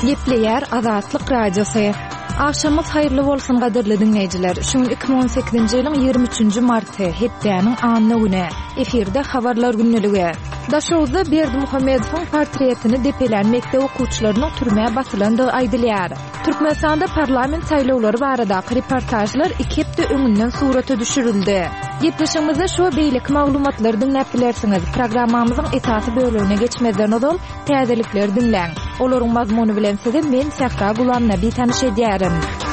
Gepleyer Azatlyk Radiosu. Akşamyz hayrly bolsun gaderli dinleyijiler. Şuň 2018-nji ýylyň 23-nji marty hepdeniň anyny güne. Efirde habarlar günneligi. Daşowda Berdimuhammedowyň portretini depelen mekdep okuwçylarynyň türmäge batylandygy aýdylýar. Türkmenistanda parlament saýlawlary baradaky reportajlar 2 hepde öňünden surata düşürildi. Gepleşigimizde şu beýlik maglumatlary dinläpdilersiňiz. Programmamyzyň esasy bölümine geçmeden oňdan täzelikler dinläň. Olaryň mazmuny bilen size men Sahra Gulamna bir tanyş edýärim.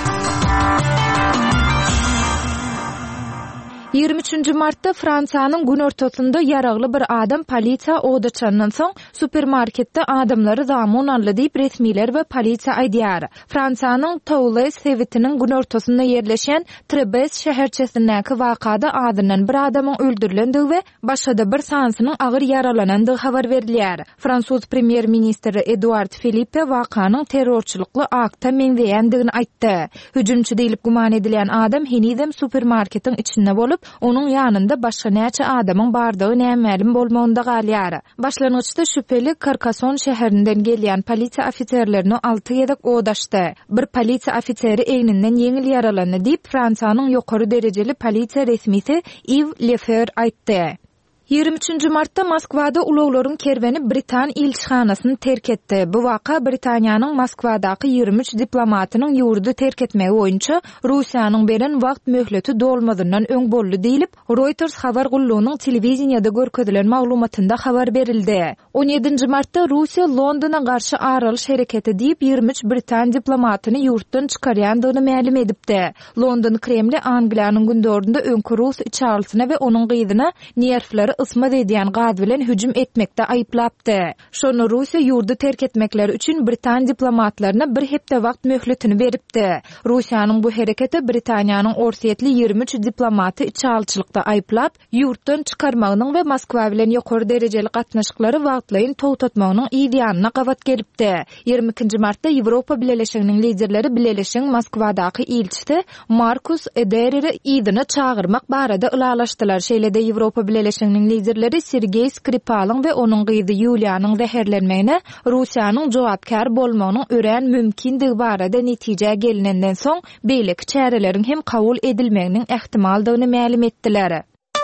23-nji martda Fransiýanyň gün ortasynda ýaragly bir adam polisiýa odaçandan soň supermarketde adamlary zamon aldy diýip resmiler we polisiýa aýdýar. Fransiýanyň Toulouse sewitiniň gün ortasynda ýerleşen Trebes şäherçesindäki wakada adından bir adamyň öldürilendigi we başga bir sansynyň agyr yaralanandygy habar berilýär. Fransuz premier ministri Edouard Philippe wakanyň terrorçylykly akta meňzeýändigini aýtdy. Hüjümçi diýilip guman edilen adam henizem supermarketiň içinde bolup onun yanında başga näçe adamyň bardygy nämälim bolmagynda galýar. Başlangyçda şüpheli Carcassonne şäherinden gelýän polisiýa ofitserlerini 6 ýedek odaşdy. Bir polisiýa ofitseri egninden ýeňil yaralandy diýip Fransiýanyň ýokary derejeli polisiýa resmisi Yves Lefebvre aýtdy. 23-nji martda Moskwada ulaglaryň kerweni Britan elçixanasyny terk etdi. Bu waka Britaniýanyň Moskwadaky 23 diplomatynyň ýurdu terk etmegi boýunça Russiýanyň beren wagt möhleti dolmadyndan öň boldy diýilip Reuters habar gullugynyň telewiziýada görkezdilen maglumatynda habar berildi. 17-nji martda Russiýa Londona garşy aralyş hereketi diýip 23 Britan diplomatyny ýurtdan çykarýandygyny ma'lum edipdi. London Kremli Angliýanyň gündöründe öňkü Rus içalsyna we onuň gyzyna nerfleri ısma edýän gaz bilen hüjüm etmekde aýplapdy. Şonu Russiýa ýurdu terk etmekleri üçin Britan diplomatlaryna bir hepde wagt möhletini beripdi. Russiýanyň bu hereketi Britaniýanyň orsiýetli 23 diplomaty içalçylykda aýplap, ýurtdan çykarmagynyň we Moskwa bilen ýokary derejeli gatnaşyklary wagtlaýyn towtatmagynyň ideýanyna gawat gelipdi. 22-nji martda Ýewropa Birleşiginiň liderleri Birleşigiň Moskwadaky elçisi Markus Edereri iýdyna çagyrmak barada ılalaşdylar. Şeýlede Ýewropa Birleşiginiň liderleri Sergey Skripal'ın ve onun gyzy Yulia'nın zäherlenmegine Russiýanyň jogapkar bolmagynyň ören mümkindigi barada netije gelinenden soň beýlik çäreleriň hem kabul edilmeginiň ähtimaldygyny ma'lum etdiler.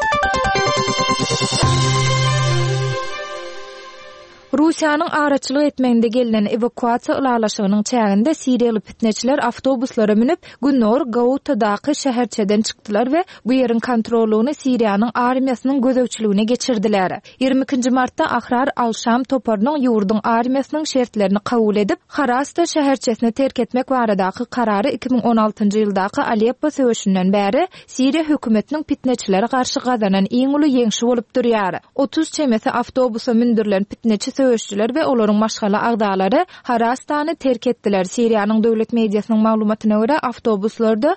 Russiýanyň araçylyk etmeginde gelinen evakuasiýa ulalaşygynyň çäginde Siriýaly fitneçiler awtobuslara minip Günnor Gautadaky şäherçeden çykdylar we bu ýeriň kontroluny Siriýanyň armiýasynyň gözegçiligine geçirdiler. 22-nji martda Ahrar al-Şam toparynyň ýurdun armiýasynyň şertlerini kabul edip Harasta şäherçesini terk etmek baradaky karary 2016-njy ýyldaky Aleppo söwüşinden bäri Siriýa hökümetiniň fitneçilere garşy gazanan iň uly ýeňşi bolup durýar. 30 çemesi awtobusa mindirilen fitneçi söwüşçüler we olaryň başgaly agdalary Harastany terk etdiler. Siriýanyň döwlet mediasynyň maglumatyna görä awtobuslarda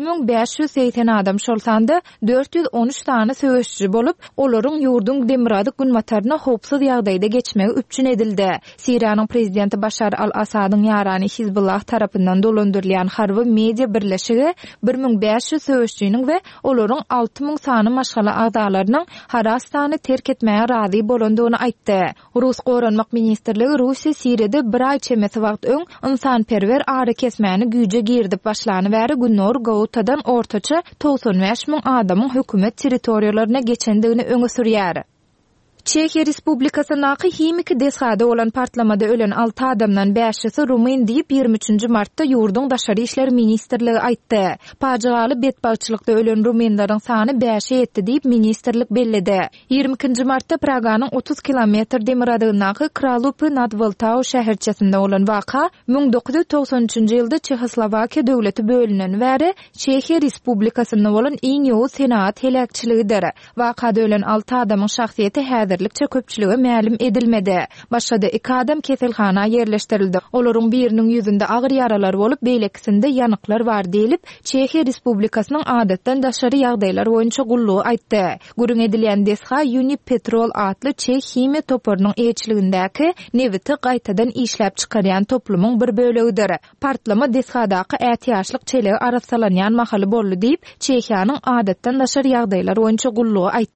1580 adam şolsanda 413 tany söwüşçü bolup, olaryň ýurdun Demirady günmataryna howpsuz ýagdaýda geçmegi üpçün edildi. Siriýanyň prezidenti Başar al-Asadyň ýarany Hizbullah tarapyndan dolandyrylýan harby media birleşigi 1500 söwüşçüniň we olaryň 6000 sany maşgaly agdalarynyň Harastany terk etmäge razy bolandygyny aýtdy. Rus Goranmak Ministerligi Russiýa Siriýede bir ay çemesi wagt öň insanperwer ary kesmäni güýje girdip başlanybery Günnor Gautadan ortaça 95 000 adamyň hökümet territoriýalaryna geçendigini öňe sürýär. Çekiýa Respublikasynyň himiki deshada olan partlamada ölen 6 adamdan 5-si Rumen diýip 23-nji martda ýurdun daşary işler ministrligi aýtdy. Pajaly betbaççylykda ölen rumenlaryň sany 5-e ýetdi diýip ministrlik bellidi. 22-nji martda Praganyň 30 kilometr Demiradyndaky Kralupy nad Voltau şäherçesinde olan waka 1993-nji ýylda Çehoslowakiýa döwleti bölünen bäri Çekiýa Respublikasynyň bolan iň ýowy senat helakçylygydyr. Wakada ölen 6 adamyň şahsiýeti häzirlikçe köpçüligi ma'lum edilmedi. Başga 2 adam keselhana ýerleşdirildi. Olaryň biriniň ýüzünde agyr ýaralar bolup, beýlekisinde ýanyklar bar diýilip, Çekiýa Respublikasynyň adatdan daşary ýagdaýlar boýunça gullugy aýtdy. Gürün edilýän desha Unipetrol adly Çek himiýa toparynyň eýçiligindäki newiti gaýtadan işläp çykarýan toplumyň bir bölegidir. Partlama deshadaky ätýaşlyk çelegi arassalanýan mahaly boldy diýip, Çekiýanyň adatdan daşary ýagdaýlar boýunça gullugy aýtdy.